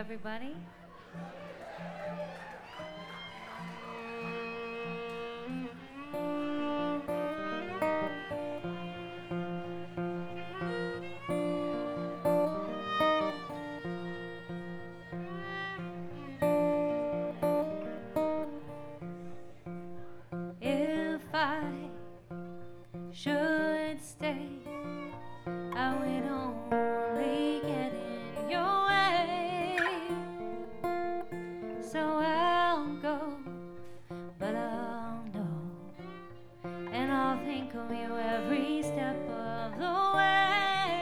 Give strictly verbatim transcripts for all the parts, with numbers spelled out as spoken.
everybody. If I should stay, I would only get in your way. So I'll go, but I'll know, and I'll think of you every step of the way.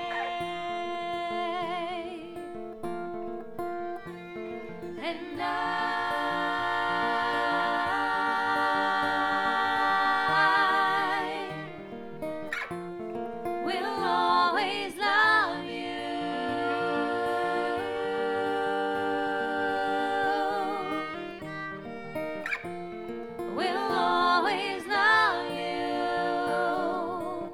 And I will always love you. Will always love you.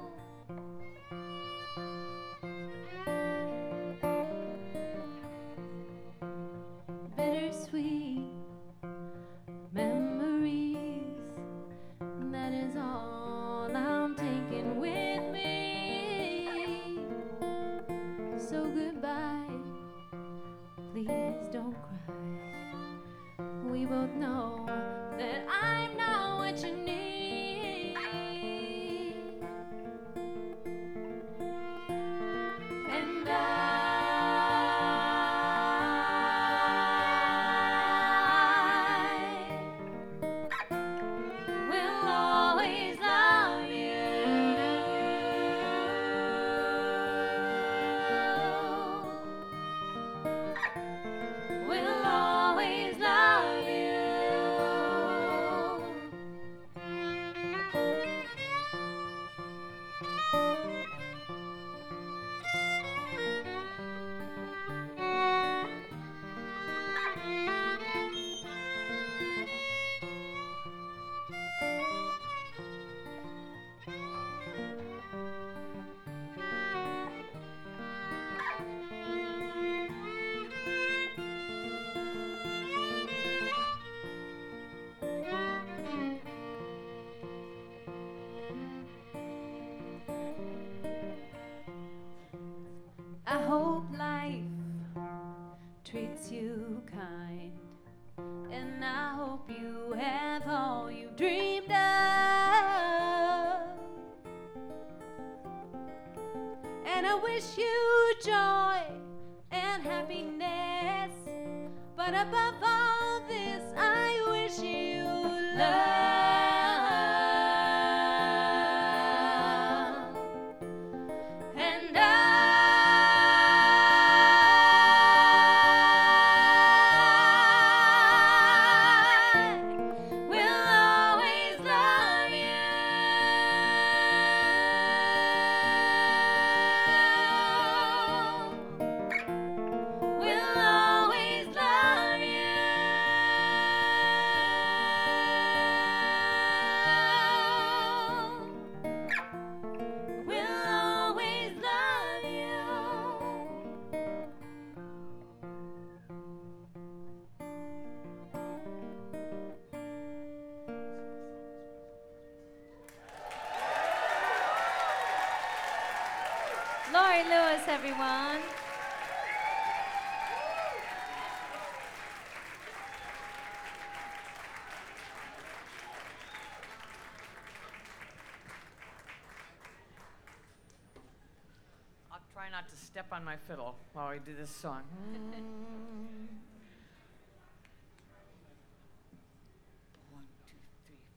Bittersweet memories, that is all I'm taking with me. So goodbye, please don't cry. We both know that I'm not what you need. And I will always love you. Will always love you. I hope life treats you kind, and I hope you have all you dreamed of. And I wish you joy and happiness, but above all this, I wish you love. And I will always love you. Will always love you. Will always love you. Laurie Lewis, everyone. I'll try not to step on my fiddle while I do this song.